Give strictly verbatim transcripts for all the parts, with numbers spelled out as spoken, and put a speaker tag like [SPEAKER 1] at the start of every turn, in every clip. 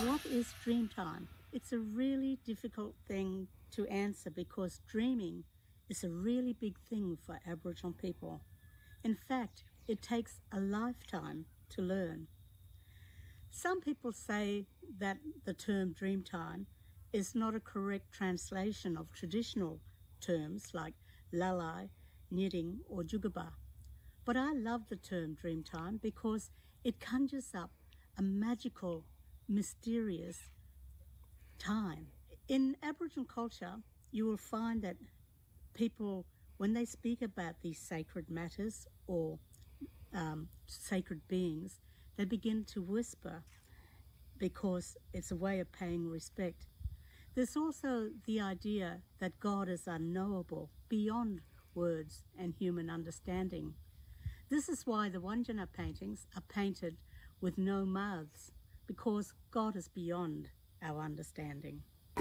[SPEAKER 1] What is dream time? It's a really difficult thing to answer because dreaming is a really big thing for Aboriginal people. In fact, it takes a lifetime to learn. Some people say that the term dream time is not a correct translation of traditional terms like lalai, knitting, or jugaba. But I love the term dream time because it conjures up a magical, mysterious time. In Aboriginal culture, you will find that people, when they speak about these sacred matters or um, sacred beings, they begin to whisper because it's a way of paying respect. There's also the idea that God is unknowable, beyond words and human understanding. This is why the Wandjina paintings are painted with no mouths, because God is beyond our understanding.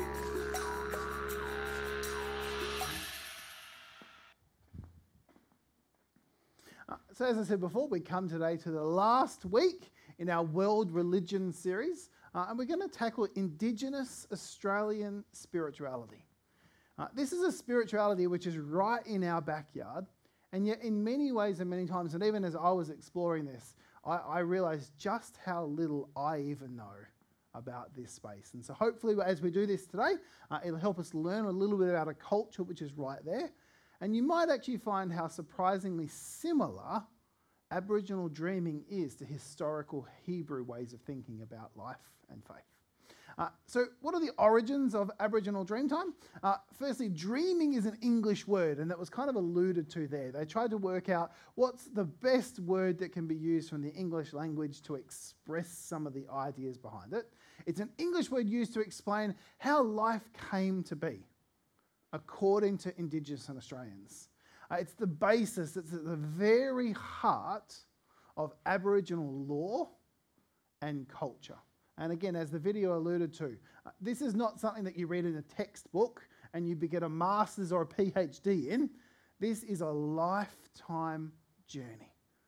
[SPEAKER 2] So as I said before, we come today to the last week in our World Religion series, uh, and we're going to tackle Indigenous Australian spirituality. Uh, this is a spirituality which is right in our backyard, and yet in many ways and many times, and even as I was exploring this, I, I realised just how little I even know about this space. And so hopefully as we do this today, uh, it'll help us learn a little bit about a culture which is right there. And you might actually find how surprisingly similar Aboriginal dreaming is to historical Hebrew ways of thinking about life and faith. Uh, so what are the origins of Aboriginal Dreamtime? Uh, firstly, dreaming is an English word, and that was kind of alluded to there. They tried to work out what's the best word that can be used from the English language to express some of the ideas behind it. It's an English word used to explain how life came to be, according to Indigenous and Australians. Uh, it's the basis, it's at the very heart of Aboriginal law and culture. And again, as the video alluded to, uh, this is not something that you read in a textbook and you get a master's or a PhD in. This is a lifetime journey.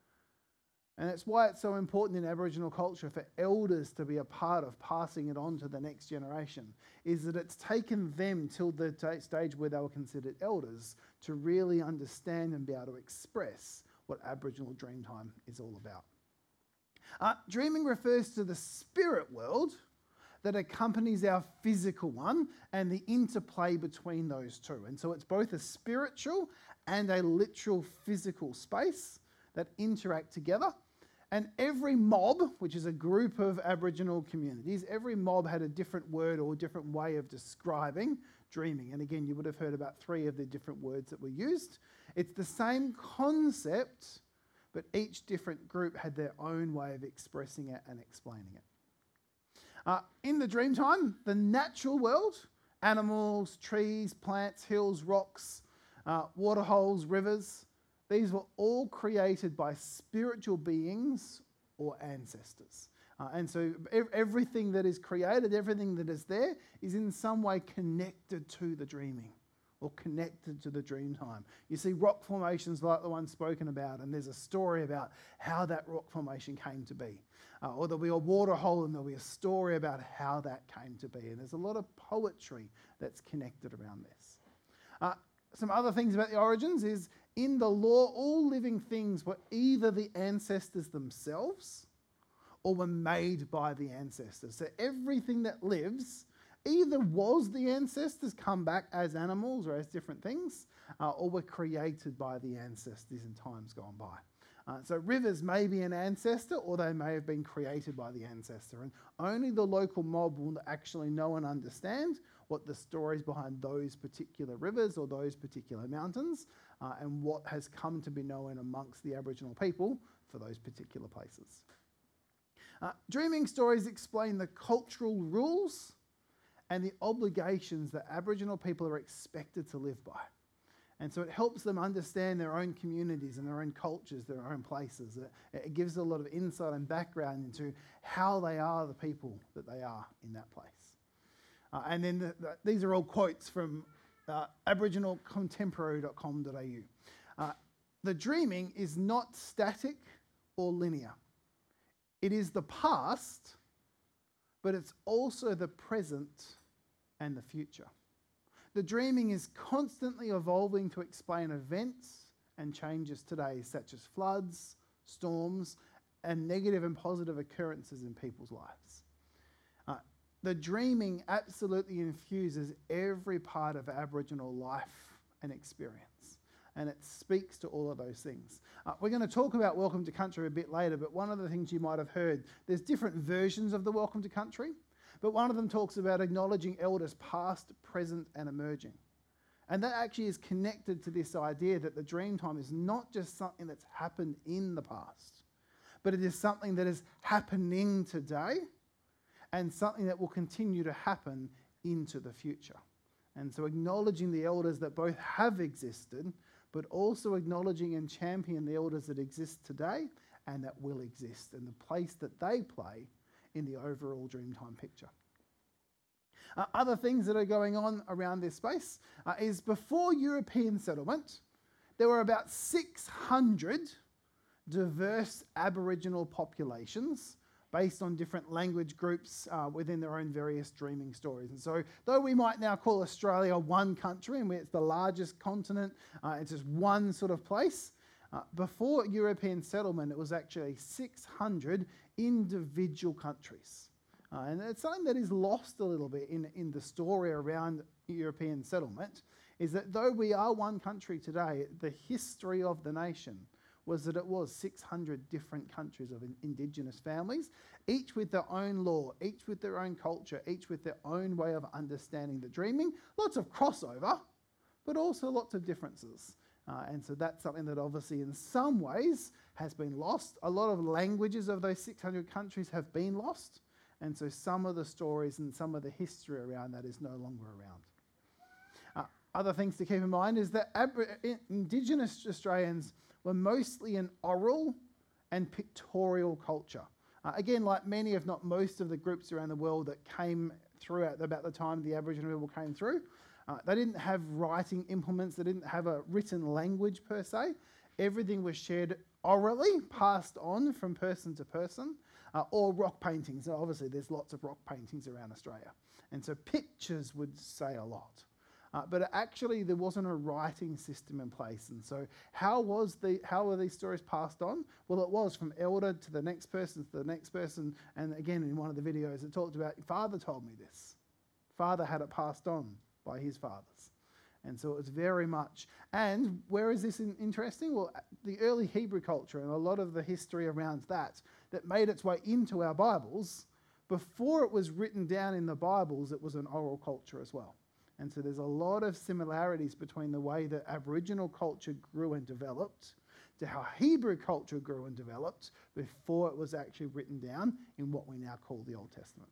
[SPEAKER 2] And that's why it's so important in Aboriginal culture for elders to be a part of passing it on to the next generation, is that it's taken them till the t- stage where they were considered elders to really understand and be able to express what Aboriginal Dreamtime is all about. Uh, dreaming refers to the spirit world that accompanies our physical one and the interplay between those two. And so it's both a spiritual and a literal physical space that interact together. And every mob, which is a group of Aboriginal communities, every mob had a different word or different way of describing dreaming. And again, you would have heard about three of the different words that were used. It's the same concept, but each different group had their own way of expressing it and explaining it. Uh, in the Dreamtime, the natural world, animals, trees, plants, hills, rocks, uh, waterholes, rivers, these were all created by spiritual beings or ancestors. Uh, and so ev- everything that is created, everything that is there, is in some way connected to the dreaming or connected to the dream time. You see rock formations like the one spoken about, and there's a story about how that rock formation came to be. Uh, or there'll be a water hole and there'll be a story about how that came to be. And there's a lot of poetry that's connected around this. Uh, some other things about the origins is, in the law, all living things were either the ancestors themselves or were made by the ancestors. So everything that lives either was the ancestors come back as animals or as different things, uh, or were created by the ancestors in times gone by. Uh, so rivers may be an ancestor, or they may have been created by the ancestor. And only the local mob will actually know and understand what the stories behind those particular rivers or those particular mountains, uh, and what has come to be known amongst the Aboriginal people for those particular places. Uh, dreaming stories explain the cultural rules and the obligations that Aboriginal people are expected to live by. And so it helps them understand their own communities and their own cultures, their own places. It, it gives a lot of insight and background into how they are the people that they are in that place. Uh, and then the, the, these are all quotes from uh, aboriginal contemporary dot com dot a u. Uh, the dreaming is not static or linear. It is the past, but it's also the present and the future. The dreaming is constantly evolving to explain events and changes today, such as floods, storms, and negative and positive occurrences in people's lives. Uh, the dreaming absolutely infuses every part of Aboriginal life and experience, and it speaks to all of those things. Uh, we're going to talk about Welcome to Country a bit later, but one of the things you might have heard, there's different versions of the Welcome to Country, but one of them talks about acknowledging elders past, present, and emerging. And that actually is connected to this idea that the dream time is not just something that's happened in the past, but it is something that is happening today and something that will continue to happen into the future. And so acknowledging the elders that both have existed, but also acknowledging and championing the elders that exist today and that will exist and the place that they play in the overall Dreamtime picture. Uh, other things that are going on around this space uh, is before European settlement, there were about six hundred diverse Aboriginal populations based on different language groups uh, within their own various dreaming stories. And so though we might now call Australia one country and it's the largest continent, uh, it's just one sort of place, uh, before European settlement it was actually six hundred individual countries. Uh, and it's something that is lost a little bit in, in the story around European settlement, is that though we are one country today, the history of the nation was that it was six hundred different countries of in Indigenous families, each with their own law, each with their own culture, each with their own way of understanding the dreaming. Lots of crossover, but also lots of differences. Uh, and so that's something that obviously in some ways has been lost. A lot of languages of those six hundred countries have been lost. And so some of the stories and some of the history around that is no longer around. Uh, other things to keep in mind is that Ab- Indigenous Australians were mostly an oral and pictorial culture. Uh, again, like many, if not most, of the groups around the world that came through at about the time the Aboriginal people came through, uh, they didn't have writing implements, they didn't have a written language per se. Everything was shared orally, passed on from person to person, uh, or rock paintings. So obviously there's lots of rock paintings around Australia. And so pictures would say a lot. Uh, but actually there wasn't a writing system in place. And so how was the how were these stories passed on? Well, it was from elder to the next person to the next person. And again, in one of the videos, it talked about, father told me this. Father had it passed on by his fathers. And so it was very much, and where is this in, interesting? Well, the early Hebrew culture and a lot of the history around that, that made its way into our Bibles, before it was written down in the Bibles, it was an oral culture as well. And so there's a lot of similarities between the way that Aboriginal culture grew and developed to how Hebrew culture grew and developed before it was actually written down in what we now call the Old Testament.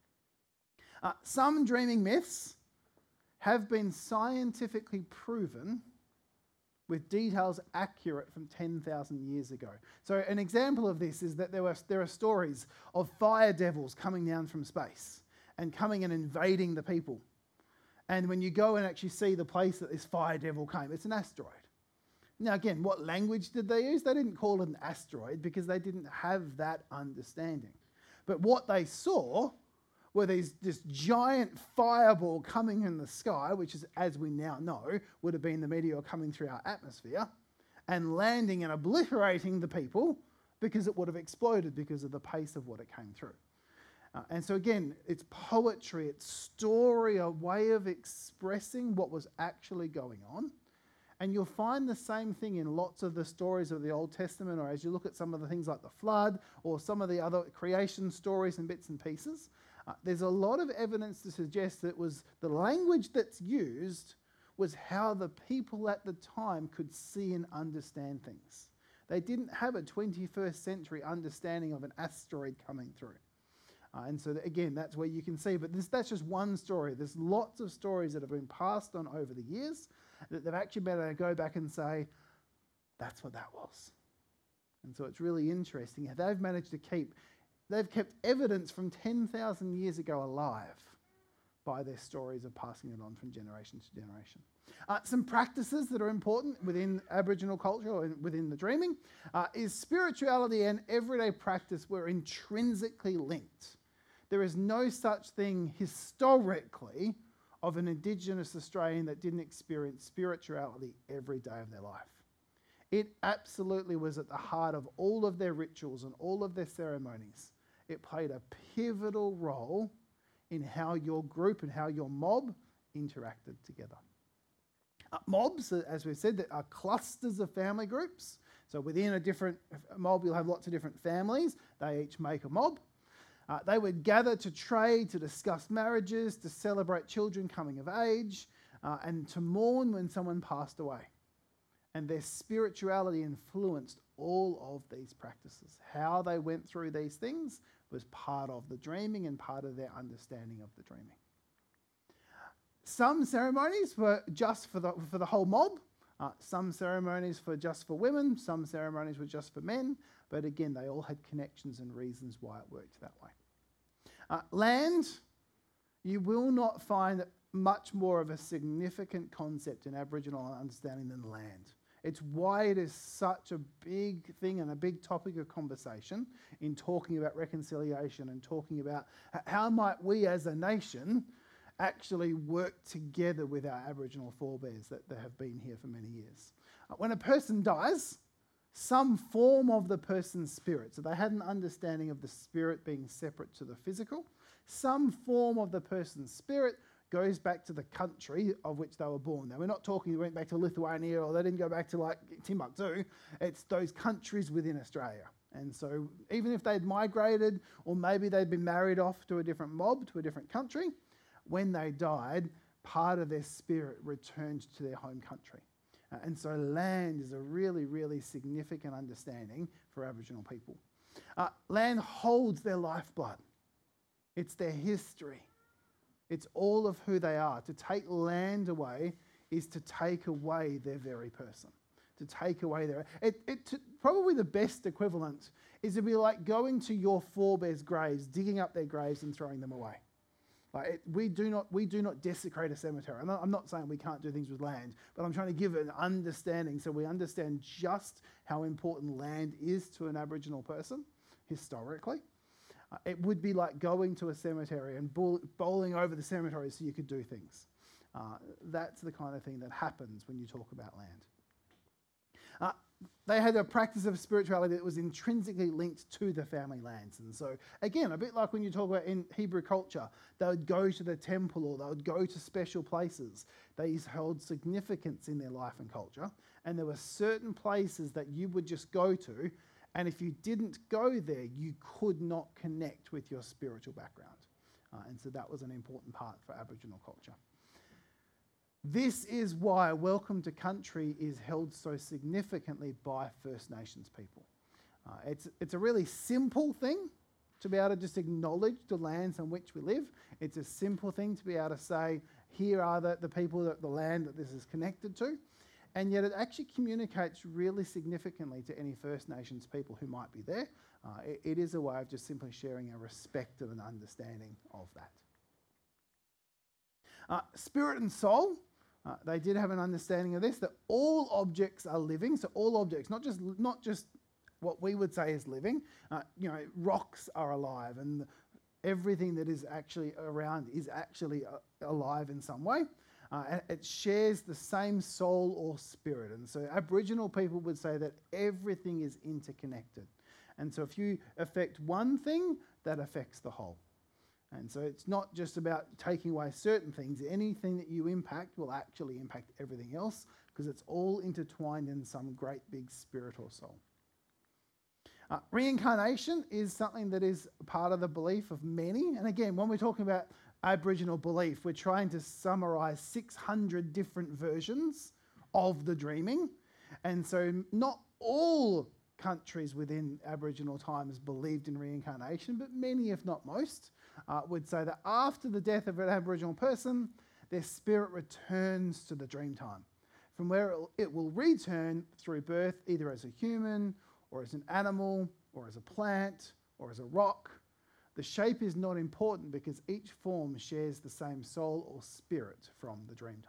[SPEAKER 2] Uh, some dreaming myths have been scientifically proven with details accurate from ten thousand years ago. So an example of this is that there, were, there are stories of fire devils coming down from space and coming and invading the people. And when you go and actually see the place that this fire devil came, it's an asteroid. Now again, what language did they use? They didn't call it an asteroid because they didn't have that understanding. But what they saw were these, this giant fireball coming in the sky, which is, as we now know, would have been the meteor coming through our atmosphere, and landing and obliterating the people because it would have exploded because of the pace of what it came through. Uh, and so again, it's poetry, it's story, a way of expressing what was actually going on. And you'll find the same thing in lots of the stories of the Old Testament, or as you look at some of the things like the flood, or some of the other creation stories and bits and pieces. Uh, there's a lot of evidence to suggest that it was the language that's used was how the people at the time could see and understand things. They didn't have a twenty-first century understanding of an asteroid coming through. Uh, and so that, again, that's where you can see, but this, that's just one story. There's lots of stories that have been passed on over the years that they've actually been able to go back and say, that's what that was. And so it's really interesting. They've managed to keep, they've kept evidence from ten thousand years ago alive by their stories of passing it on from generation to generation. Uh, some practices that are important within Aboriginal culture or in, within the dreaming uh, is spirituality and everyday practice were intrinsically linked. There is no such thing historically of an Indigenous Australian that didn't experience spirituality every day of their life. It absolutely was at the heart of all of their rituals and all of their ceremonies. It played a pivotal role in how your group and how your mob interacted together. Uh, mobs, as we've said, are clusters of family groups. So within a different mob, you'll have lots of different families. They each make a mob. Uh, they would gather to trade, to discuss marriages, to celebrate children coming of age, uh, and to mourn when someone passed away. And their spirituality influenced all of these practices. How they went through these things was part of the dreaming and part of their understanding of the dreaming. Some ceremonies were just for the, for the whole mob. Uh, some ceremonies were just for women. Some ceremonies were just for men. But again, they all had connections and reasons why it worked that way. Uh, land, you will not find much more of a significant concept in Aboriginal understanding than land. It's why it is such a big thing and a big topic of conversation in talking about reconciliation and talking about how might we as a nation actually work together with our Aboriginal forebears that, that have been here for many years. Uh, when a person dies, some form of the person's spirit, so they had an understanding of the spirit being separate to the physical, some form of the person's spirit goes back to the country of which they were born. Now, we're not talking they went back to Lithuania or they didn't go back to like Timbuktu. It's those countries within Australia. And so even if they'd migrated or maybe they'd been married off to a different mob, to a different country, when they died, part of their spirit returned to their home country. Uh, and so land is a really, really significant understanding for Aboriginal people. Uh, land holds their lifeblood. It's their history. It's all of who they are. To take land away is to take away their very person. To take away their... It, it, to, probably the best equivalent is to be like going to your forebears' graves, digging up their graves and throwing them away. Like it, we do not we do not desecrate a cemetery. I'm not, I'm not saying we can't do things with land, but I'm trying to give an understanding so we understand just how important land is to an Aboriginal person historically. Uh, it would be like going to a cemetery and bowl, bowling over the cemetery so you could do things. Uh, that's the kind of thing that happens when you talk about land. Uh, they had a practice of spirituality that was intrinsically linked to the family lands. And so, again, a bit like when you talk about in Hebrew culture, they would go to the temple or they would go to special places. These held significance in their life and culture. And there were certain places that you would just go to, and if you didn't go there, you could not connect with your spiritual background. Uh, and so that was an important part for Aboriginal culture. This is why Welcome to Country is held so significantly by First Nations people. Uh, it's, it's a really simple thing to be able to just acknowledge the lands on which we live. It's a simple thing to be able to say, here are the, the people, that the land that this is connected to. And yet it actually communicates really significantly to any First Nations people who might be there. Uh, it, it is a way of just simply sharing a respect and an understanding of that. Uh, spirit and soul. Uh, they did have an understanding of this, that all objects are living. So all objects, not just not just what we would say is living. Uh, you know, rocks are alive, and everything that is actually around is actually uh, alive in some way. Uh, it shares the same soul or spirit. And so Aboriginal people would say that everything is interconnected. And so if you affect one thing, that affects the whole. And so it's not just about taking away certain things. Anything that you impact will actually impact everything else because it's all intertwined in some great big spirit or soul. Uh, reincarnation is something that is part of the belief of many. And again, when we're talking about Aboriginal belief, we're trying to summarise six hundred different versions of the dreaming. And so not all countries within Aboriginal times believed in reincarnation, but many, if not most, uh, would say that after the death of an Aboriginal person, their spirit returns to the dream time, from where it will, it will return through birth, either as a human or as an animal or as a plant or as a rock. The shape is not important because each form shares the same soul or spirit from the dream time.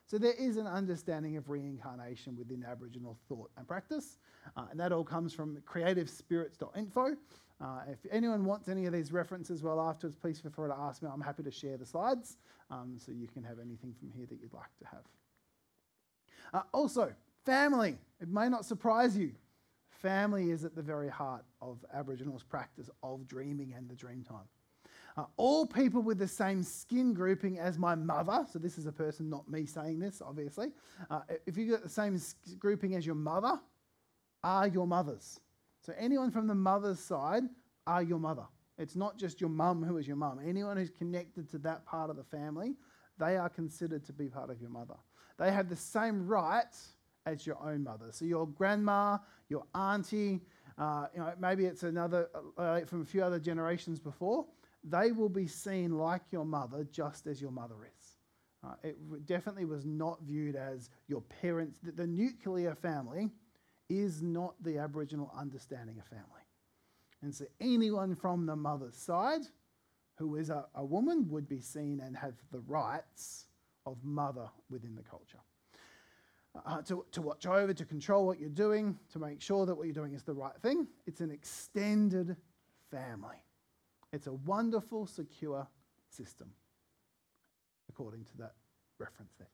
[SPEAKER 2] So there is an understanding of reincarnation within Aboriginal thought and practice, uh, and that all comes from creative spirits dot info. Uh, if anyone wants any of these references well afterwards, please feel free to ask me. I'm happy to share the slides, um, so you can have anything from here that you'd like to have. Uh, also, family. It may not surprise you. Family is at the very heart of Aboriginals' practice of dreaming and the dream time. Uh, all people with the same skin grouping as my mother, so this is a person, not me saying this, obviously. Uh, if you've got the same grouping as your mother, are your mothers. So anyone from the mother's side are your mother. It's not just your mum who is your mum. Anyone who's connected to that part of the family, they are considered to be part of your mother. They have the same rights as your own mother. So your grandma, your auntie, uh, you know, maybe it's another uh, from a few other generations before, they will be seen like your mother just as your mother is. Uh, it definitely was not viewed as your parents. The, the nuclear family is not the Aboriginal understanding of family. And so anyone from the mother's side who is a, a woman would be seen and have the rights of mother within the culture. Uh, to, to watch over, to control what you're doing, to make sure that what you're doing is the right thing. It's an extended family. It's a wonderful, secure system, according to that reference there.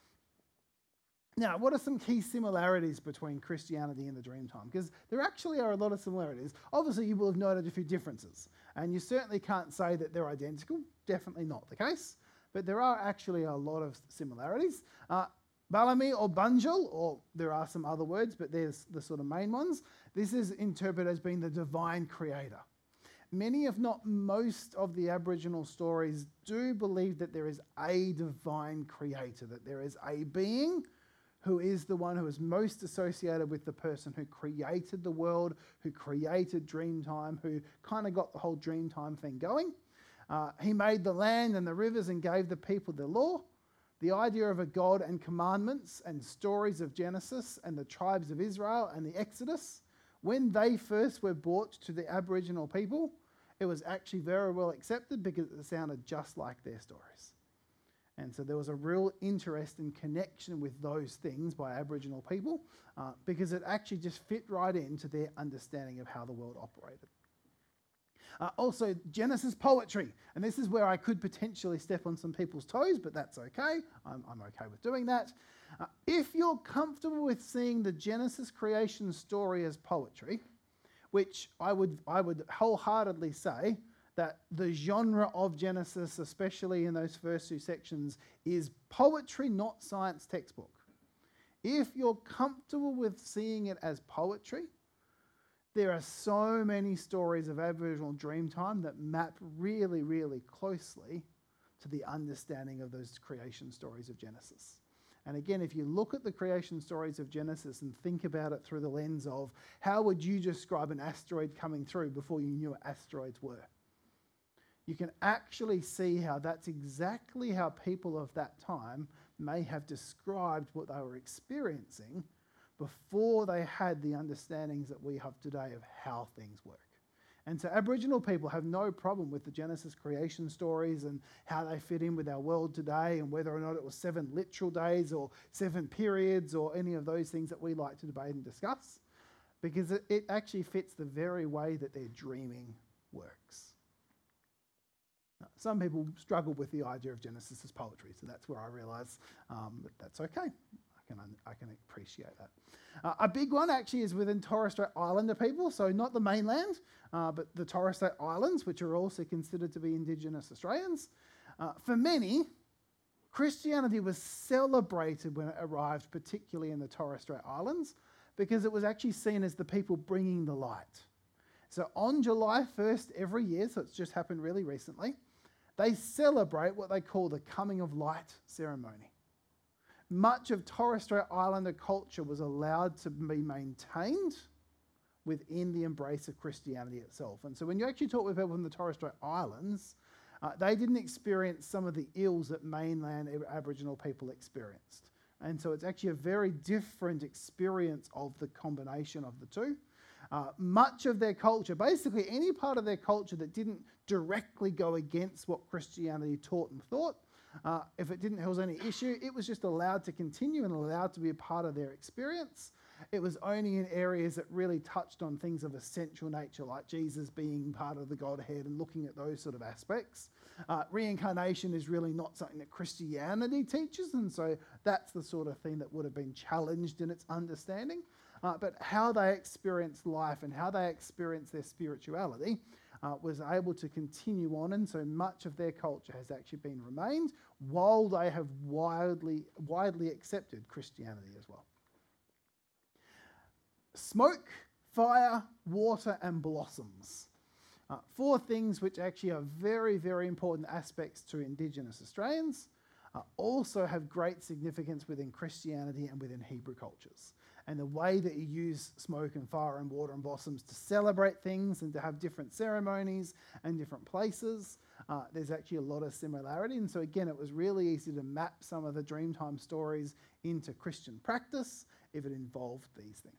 [SPEAKER 2] Now, what are some key similarities between Christianity and the Dreamtime? Because there actually are a lot of similarities. Obviously, you will have noted a few differences, and you certainly can't say that they're identical. Definitely not the case, but there are actually a lot of similarities. Uh, Balami or Bunjil, or there are some other words, but there's the sort of main ones. This is interpreted as being the divine creator. Many, if not most, of the Aboriginal stories do believe that there is a divine creator, that there is a being who is the one who is most associated with the person who created the world, who created Dreamtime, who kind of got the whole Dreamtime thing going. Uh, he made the land and the rivers and gave the people the law. The idea of a God and commandments and stories of Genesis and the tribes of Israel and the Exodus, when they first were brought to the Aboriginal people, it was actually very well accepted because it sounded just like their stories. And so there was a real interest and connection with those things by Aboriginal people uh, because it actually just fit right into their understanding of how the world operated. Uh, also, Genesis poetry. And this is where I could potentially step on some people's toes, but that's okay. I'm, I'm okay with doing that. Uh, if you're comfortable with seeing the Genesis creation story as poetry, which I would, I would wholeheartedly say that the genre of Genesis, especially in those first two sections, is poetry, not science textbook. If you're comfortable with seeing it as poetry, there are so many stories of Aboriginal Dreamtime that map really, really closely to the understanding of those creation stories of Genesis. And again, if you look at the creation stories of Genesis and think about it through the lens of how would you describe an asteroid coming through before you knew what asteroids were, you can actually see how that's exactly how people of that time may have described what they were experiencing before they had the understandings that we have today of how things work. And so Aboriginal people have no problem with the Genesis creation stories and how they fit in with our world today and whether or not it was seven literal days or seven periods or any of those things that we like to debate and discuss, because it, it actually fits the very way that their dreaming works. Now, some people struggle with the idea of Genesis as poetry, so that's where I realise um, that that's okay. I can, I can appreciate that. Uh, a big one actually is within Torres Strait Islander people, so not the mainland, uh, but the Torres Strait Islands, which are also considered to be Indigenous Australians. Uh, for many, Christianity was celebrated when it arrived, particularly in the Torres Strait Islands, because it was actually seen as the people bringing the light. So on July first every year, so it's just happened really recently, they celebrate what they call the Coming of Light ceremony. Much of Torres Strait Islander culture was allowed to be maintained within the embrace of Christianity itself. And so when you actually talk with people from the Torres Strait Islands, uh, they didn't experience some of the ills that mainland Aboriginal people experienced. And so it's actually a very different experience of the combination of the two. Uh, much of their culture, basically any part of their culture that didn't directly go against what Christianity taught and thought, Uh, if it didn't cause any issue, it was just allowed to continue and allowed to be a part of their experience. It was only in areas that really touched on things of essential nature, like Jesus being part of the Godhead and looking at those sort of aspects. Uh, reincarnation is really not something that Christianity teaches, and so that's the sort of thing that would have been challenged in its understanding. Uh, but how they experienced life and how they experienced their spirituality uh, was able to continue on, and so much of their culture has actually been remained while they have widely, widely accepted Christianity as well. Smoke, fire, water, and blossoms. Uh, four things which actually are very, very important aspects to Indigenous Australians, uh, also have great significance within Christianity and within Hebrew cultures. And the way that you use smoke and fire and water and blossoms to celebrate things and to have different ceremonies and different places, uh, there's actually a lot of similarity. And so again, it was really easy to map some of the Dreamtime stories into Christian practice if it involved these things.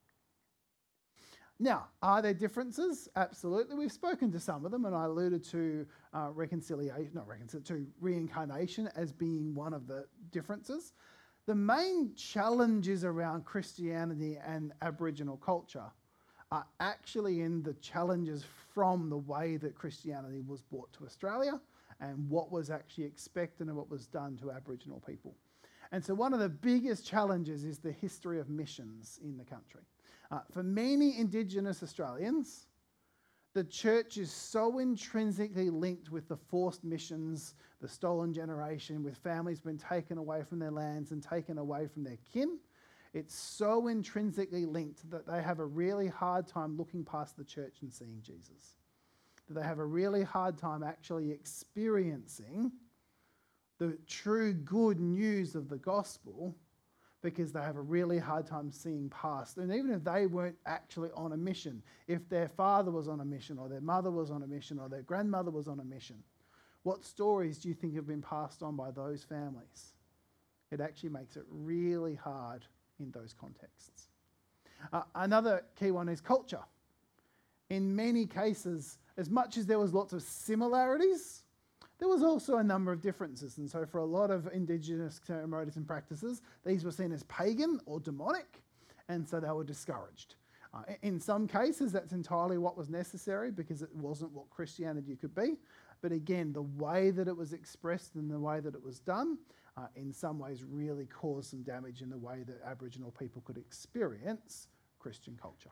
[SPEAKER 2] Now, are there differences? Absolutely. We've spoken to some of them, and I alluded to uh, reconciliation, not reconciliation, to reincarnation as being one of the differences. The main challenges around Christianity and Aboriginal culture are actually in the challenges from the way that Christianity was brought to Australia and what was actually expected and what was done to Aboriginal people. And so one of the biggest challenges is the history of missions in the country. Uh, for many Indigenous Australians, the church is so intrinsically linked with the forced missions, the stolen generation, with families being taken away from their lands and taken away from their kin. It's so intrinsically linked that they have a really hard time looking past the church and seeing Jesus. That they have a really hard time actually experiencing the true good news of the gospel, because they have a really hard time seeing past. And even if they weren't actually on a mission, if their father was on a mission or their mother was on a mission or their grandmother was on a mission, what stories do you think have been passed on by those families? It actually makes it really hard in those contexts. Uh, another key one is culture. In many cases, as much as there was lots of similarities, there was also a number of differences. And so for a lot of Indigenous ceremonies and practices, these were seen as pagan or demonic, and so they were discouraged. Uh, in some cases, that's entirely what was necessary because it wasn't what Christianity could be. But again, the way that it was expressed and the way that it was done, uh, in some ways really caused some damage in the way that Aboriginal people could experience Christian culture.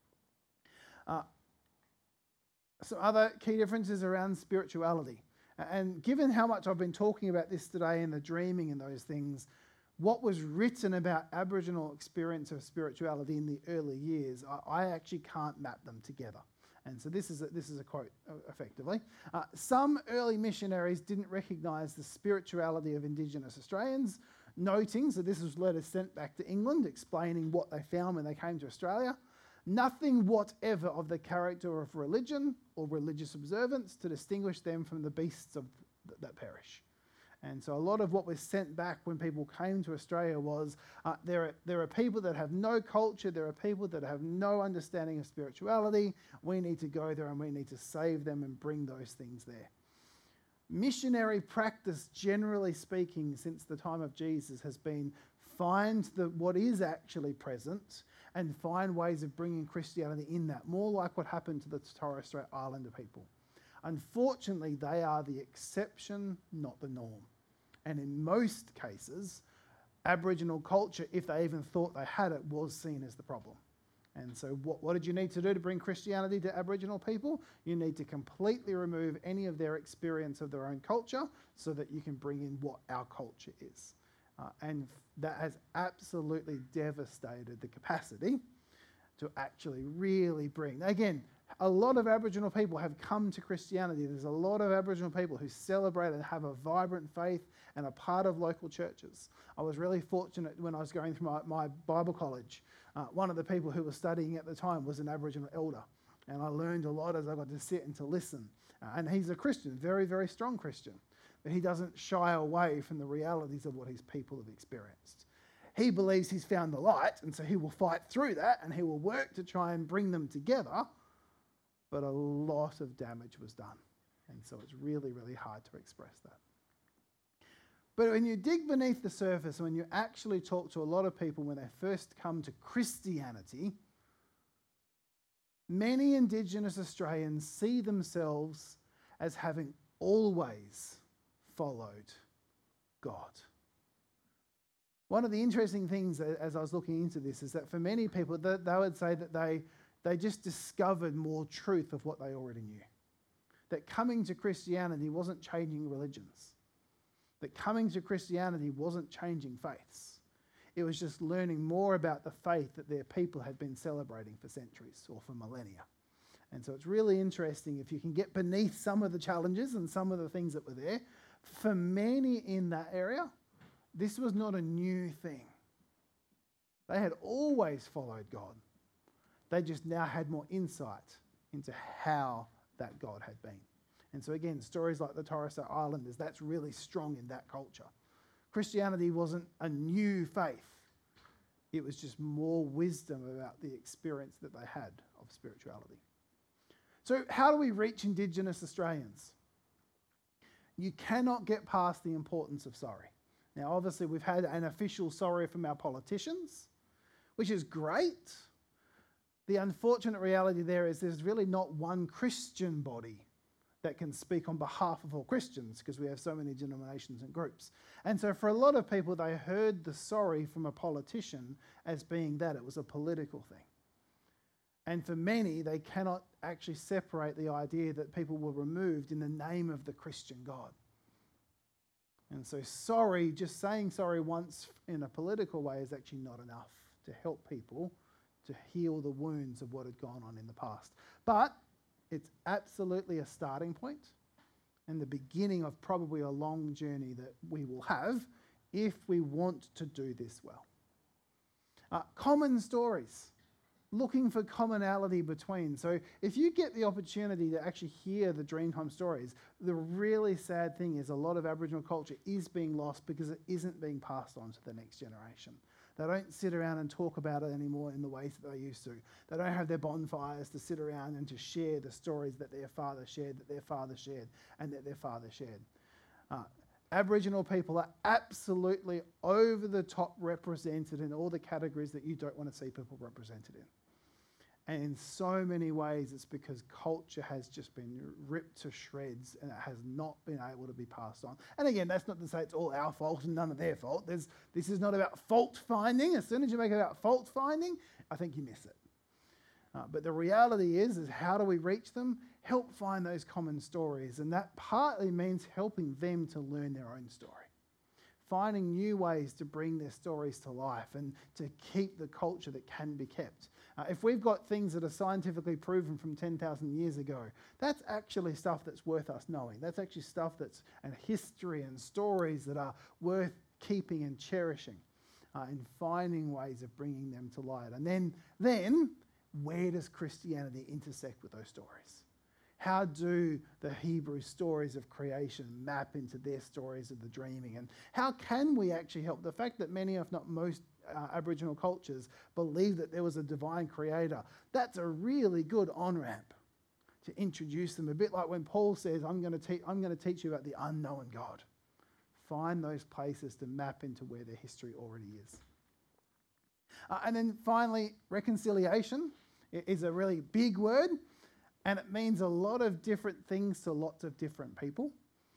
[SPEAKER 2] Uh, some other key differences around spirituality. And given how much I've been talking about this today and the dreaming and those things, what was written about Aboriginal experience of spirituality in the early years, I, I actually can't map them together. And so this is a, this is a quote, uh, effectively. Uh, some early missionaries didn't recognise the spirituality of Indigenous Australians, noting, so this was letters sent back to England explaining what they found when they came to Australia. Nothing whatever of the character of religion or religious observance to distinguish them from the beasts of th- that perish. And so a lot of what was sent back when people came to Australia was uh, there, are, there are people that have no culture, there are people that have no understanding of spirituality. We need to go there and we need to save them and bring those things there. Missionary practice, generally speaking, since the time of Jesus has been find the, what is actually present and find ways of bringing Christianity in that, more like what happened to the Torres Strait Islander people. Unfortunately, they are the exception, not the norm. And in most cases, Aboriginal culture, if they even thought they had it, was seen as the problem. And so what, what did you need to do to bring Christianity to Aboriginal people? You need to completely remove any of their experience of their own culture so that you can bring in what our culture is. Uh, and that has absolutely devastated the capacity to actually really bring. Again, a lot of Aboriginal people have come to Christianity. There's a lot of Aboriginal people who celebrate and have a vibrant faith and are part of local churches. I was really fortunate when I was going through my, my Bible college. Uh, one of the people who was studying at the time was an Aboriginal elder. And I learned a lot as I got to sit and to listen. Uh, and he's a Christian, very, very strong Christian. But he doesn't shy away from the realities of what his people have experienced. He believes he's found the light, and so he will fight through that, and he will work to try and bring them together. But a lot of damage was done. And so it's really, really hard to express that. But when you dig beneath the surface, when you actually talk to a lot of people when they first come to Christianity, many Indigenous Australians see themselves as having always followed God. One of the interesting things as I was looking into this is that for many people, they, they would say that they, they just discovered more truth of what they already knew. That coming to Christianity wasn't changing religions. That coming to Christianity wasn't changing faiths. It was just learning more about the faith that their people had been celebrating for centuries or for millennia. And so it's really interesting if you can get beneath some of the challenges and some of the things that were there. For many in that area, this was not a new thing. They had always followed God. They just now had more insight into how that God had been. And so again, stories like the Torres Strait Islanders, that's really strong in that culture. Christianity wasn't a new faith. It was just more wisdom about the experience that they had of spirituality. So how do we reach Indigenous Australians? You cannot get past the importance of sorry. Now, obviously, we've had an official sorry from our politicians, which is great. The unfortunate reality there is there's really not one Christian body that can speak on behalf of all Christians because we have so many denominations and groups. And so for a lot of people, they heard the sorry from a politician as being that it was a political thing. And for many, they cannot actually separate the idea that people were removed in the name of the Christian God. And so sorry, just saying sorry once in a political way is actually not enough to help people to heal the wounds of what had gone on in the past. But it's absolutely a starting point and the beginning of probably a long journey that we will have if we want to do this well. Uh, common stories. Looking for commonality between. So if you get the opportunity to actually hear the Dreamtime stories, the really sad thing is a lot of Aboriginal culture is being lost because it isn't being passed on to the next generation. They don't sit around and talk about it anymore in the ways that they used to. They don't have their bonfires to sit around and to share the stories that their father shared, that their father shared, and that their father shared. Uh, Aboriginal people are absolutely over the top represented in all the categories that you don't want to see people represented in. And in so many ways, it's because culture has just been ripped to shreds and it has not been able to be passed on. And again, that's not to say it's all our fault and none of their fault. There's, this is not about fault finding. As soon as you make it about fault finding, I think you miss it. Uh, but the reality is, is how do we reach them? Help find those common stories. And that partly means helping them to learn their own story. Finding new ways to bring their stories to life and to keep the culture that can be kept. Uh, if we've got things that are scientifically proven from ten thousand years ago, that's actually stuff that's worth us knowing. That's actually stuff that's and history and stories that are worth keeping and cherishing uh, and finding ways of bringing them to light. And then, then, where does Christianity intersect with those stories? How do the Hebrew stories of creation map into their stories of the dreaming? And how can we actually help? The fact that many, if not most, uh, Aboriginal cultures believe that there was a divine creator, that's a really good on-ramp to introduce them. A bit like when Paul says, I'm going to te- I'm going to teach you about the unknown God. Find those places to map into where their history already is. Uh, and then finally, reconciliation is a really big word. And it means a lot of different things to lots of different people.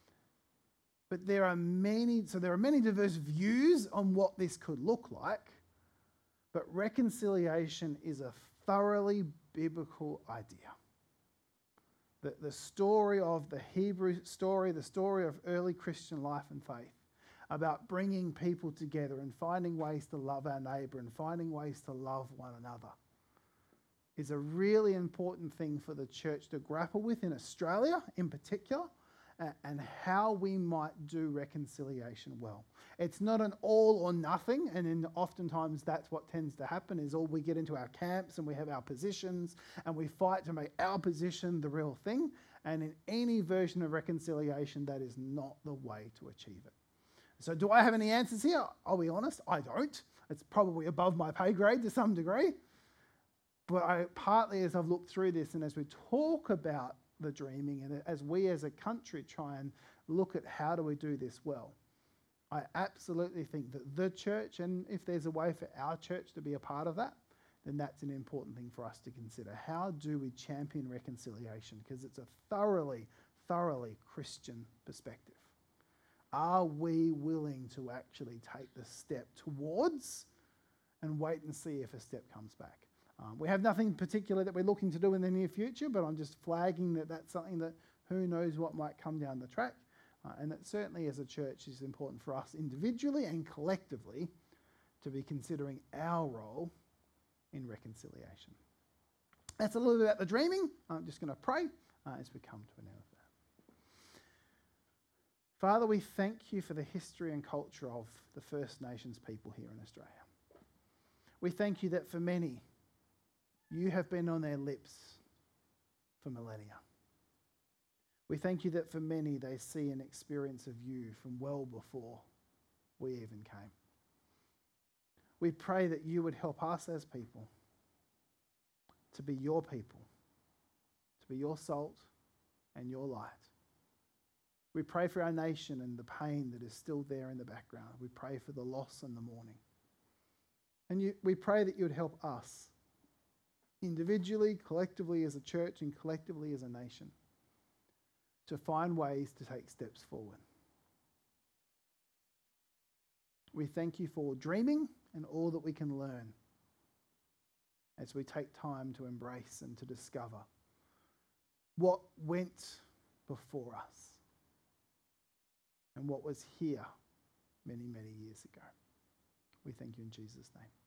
[SPEAKER 2] But there are many, so there are many diverse views on what this could look like. But reconciliation is a thoroughly biblical idea. The, the story of the Hebrew story, the story of early Christian life and faith, about bringing people together and finding ways to love our neighbour and finding ways to love one another, is a really important thing for the church to grapple with in Australia in particular, uh, and how we might do reconciliation well. It's not an all or nothing, and in oftentimes that's what tends to happen is all we get into our camps and we have our positions and we fight to make our position the real thing, and in any version of reconciliation that is not the way to achieve it. So do I have any answers here? I'll be honest, I don't. It's probably above my pay grade to some degree. But I, partly as I've looked through this and as we talk about the dreaming and as we as a country try and look at how do we do this well, I absolutely think that the church, and if there's a way for our church to be a part of that, then that's an important thing for us to consider. How do we champion reconciliation? Because it's a thoroughly, thoroughly Christian perspective. Are we willing to actually take the step towards and wait and see if a step comes back? Um, we have nothing particular that we're looking to do in the near future, but I'm just flagging that that's something that who knows what might come down the track. Uh, and that certainly as a church is important for us individually and collectively to be considering our role in reconciliation. That's a little bit about the dreaming. I'm just going to pray uh, as we come to an end of that. Father, we thank you for the history and culture of the First Nations people here in Australia. We thank you that for many, you have been on their lips for millennia. We thank you that for many, they see an experience of you from well before we even came. We pray that you would help us as people to be your people, to be your salt and your light. We pray for our nation and the pain that is still there in the background. We pray for the loss and the mourning. And you, we pray that you would help us individually, collectively as a church, and collectively as a nation to find ways to take steps forward. We thank you for dreaming and all that we can learn as we take time to embrace and to discover what went before us and what was here many, many years ago. We thank you in Jesus' name.